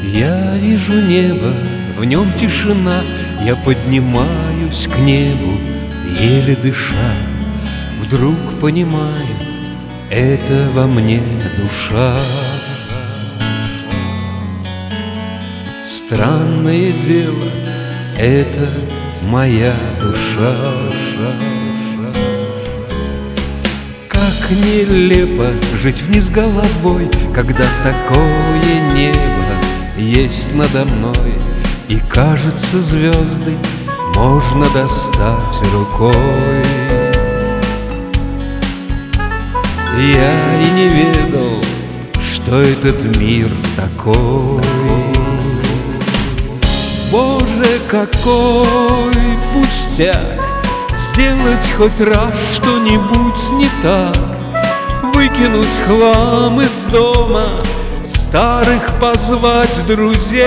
Я вижу небо, в нем тишина, я поднимаюсь к небу, еле дыша. Вдруг понимаю, это во мне душа. Странное дело, это моя душа. Как нелепо жить вниз головой, когда такое небо есть надо мной, и кажется, звезды можно достать рукой. Я и не ведал, что этот мир такой. Боже, какой пустяк сделать хоть раз что-нибудь не так, выкинуть хлам из дома, старых позвать друзей,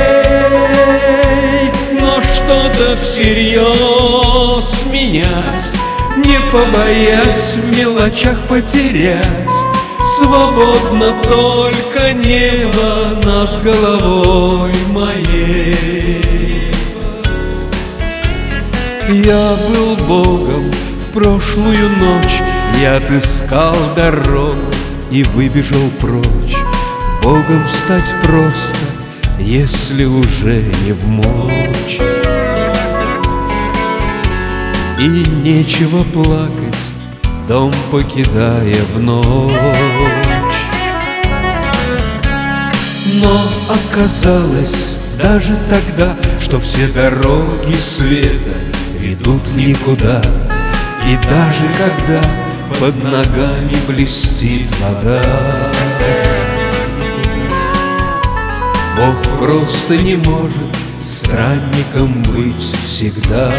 но что-то всерьез менять, не побоясь в мелочах потерять. Свободно только небо над головой моей. Я был Богом в прошлую ночь, я отыскал дорогу и выбежал прочь. Богом стать просто, если уже не вмочь. И нечего плакать, дом покидая в ночь. Но оказалось даже тогда, что все дороги света ведут в никуда. И даже когда под ногами блестит вода, Бог просто не может странником быть всегда.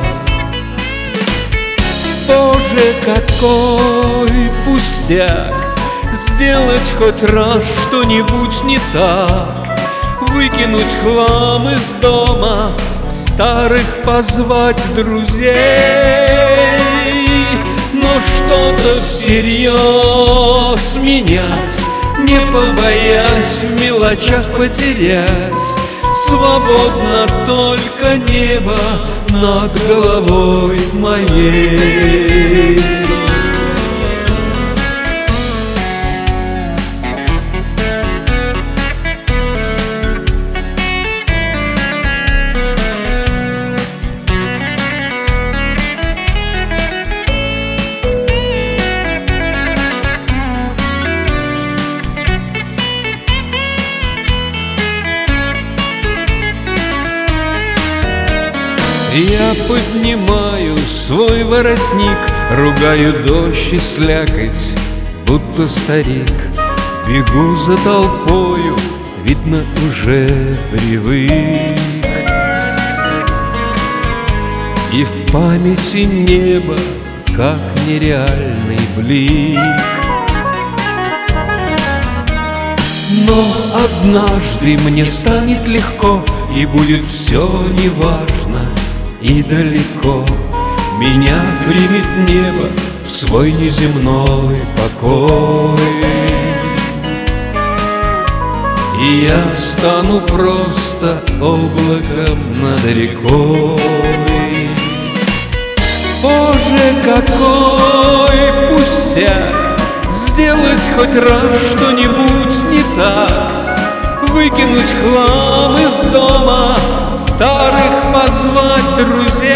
Боже, какой пустяк сделать хоть раз что-нибудь не так, выкинуть хлам из дома, старых позвать друзей, но что-то всерьез менять, не побоясь в мелочах потерять. Свободно только небо над головой моей. Я поднимаю свой воротник, ругаю дождь и слякоть, будто старик. Бегу за толпою, видно, уже привык. И в памяти небо, как нереальный блик. Но однажды мне станет легко, и будет все неважно и далеко. Меня примет небо в свой неземной покой, и я стану просто облаком над рекой. Боже, какой пустяк сделать хоть раз что-нибудь не так, выкинуть хлам из дома, старых позвать друзей,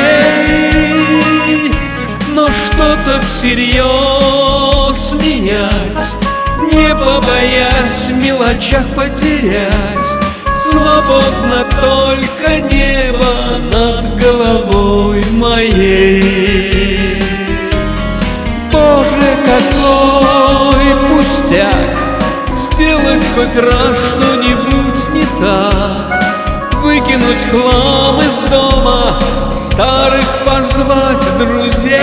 но что-то всерьез менять, не побоясь в мелочах потерять. Свободно только небо над головой моей. Боже, какой пустяк сделать хоть раз что-нибудь не так, выкинуть хлам из дома, старых позвать друзей,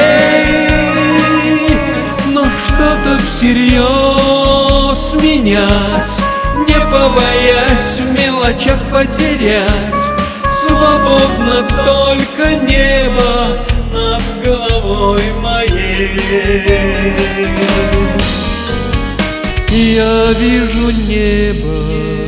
но что-то всерьез менять, не побоясь в мелочах потерять. Свободно только небо над головой моей. Я вижу небо,